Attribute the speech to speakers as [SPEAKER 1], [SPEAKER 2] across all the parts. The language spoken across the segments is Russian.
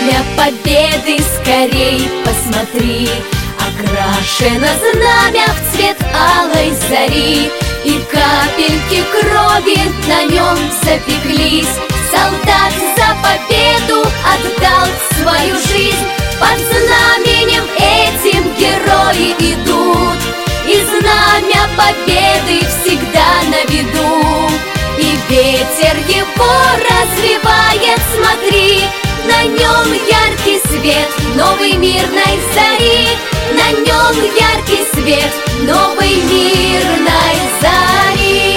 [SPEAKER 1] Знамя победы скорей посмотри, окрашено знамя в цвет алой зари, и капельки крови на нем запеклись. Солдат за победу отдал свою жизнь, под знаменем этим герои идут, и знамя победы всегда на виду. И ветер его развивает, смотри, на нем яркий свет новой мирной зари, на нем яркий свет новой мирной зари.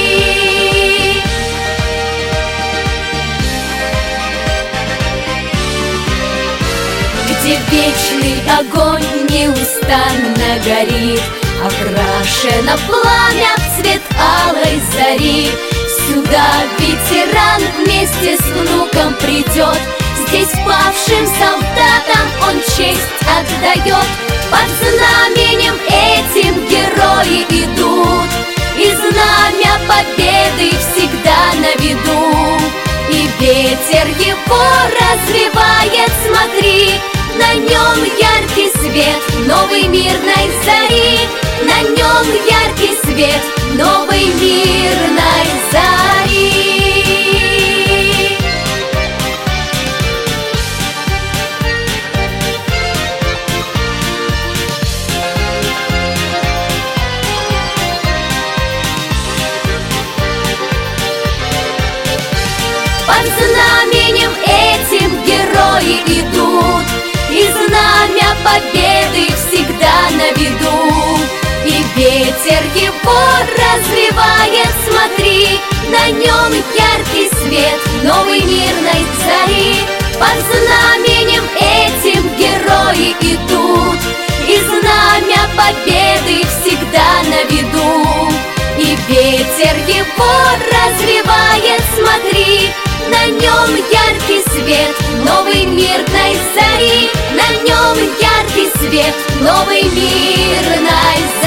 [SPEAKER 1] Где вечный огонь неустанно горит, окрашено пламя в цвет алой зари. Сюда ветеран вместе с внуком придет, здесь павшим солдатам он честь отдает. Под знаменем этим герои идут, и знамя победы всегда на виду. И ветер его развивает, смотри, на нем яркий свет новой мирной зари, на нем яркий свет новой мирной зари. Под знаменем этим герои идут, и знамя победы всегда на виду. И ветер его развивает, смотри, на нем яркий свет новой мирной зари. Под знаменем этим герои идут, и знамя победы всегда на виду. И ветер его развивает, смотри, на нем яркий свет новой мирной зари, на нем яркий свет новой мирной зари.